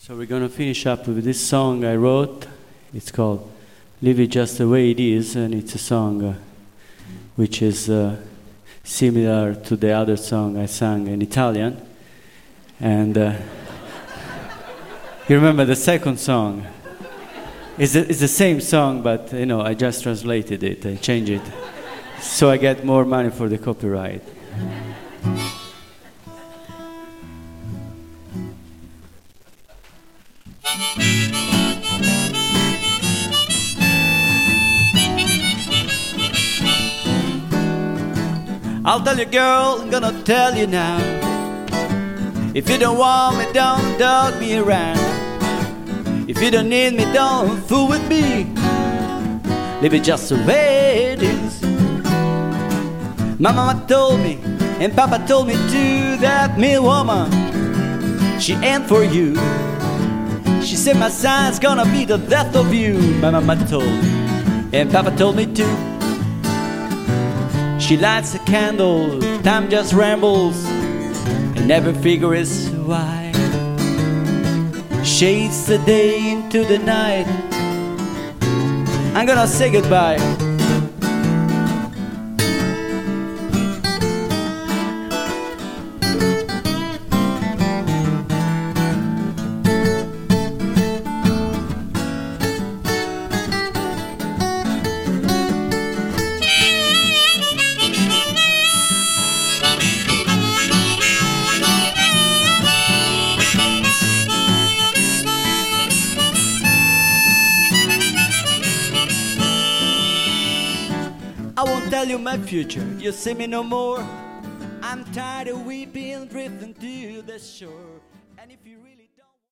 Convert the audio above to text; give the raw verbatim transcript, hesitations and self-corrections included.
So we're going to finish up with this song I wrote. It's called Leave It Just The Way It Is, and it's a song uh, which is uh, similar to the other song I sang in Italian. And uh, you remember the second song? It's the, it's the same song, but you know, I just translated it and changed it so I get more money for the copyright. I'll tell you, girl, I'm gonna tell you now. If you don't want me, don't dog me around. If you don't need me, don't fool with me. Leave it just the way it is. My mama told me, and Papa told me too, that me woman, she ain't for you. She said my sign's gonna be the death of you. My mama told me, and Papa told me too. She lights a candle, time just rambles, and never figures why. Shades the day into the night. I'm gonna say goodbye. I won't tell you my future, you see me no more. I'm tired of weeping, drifting to the shore. And if you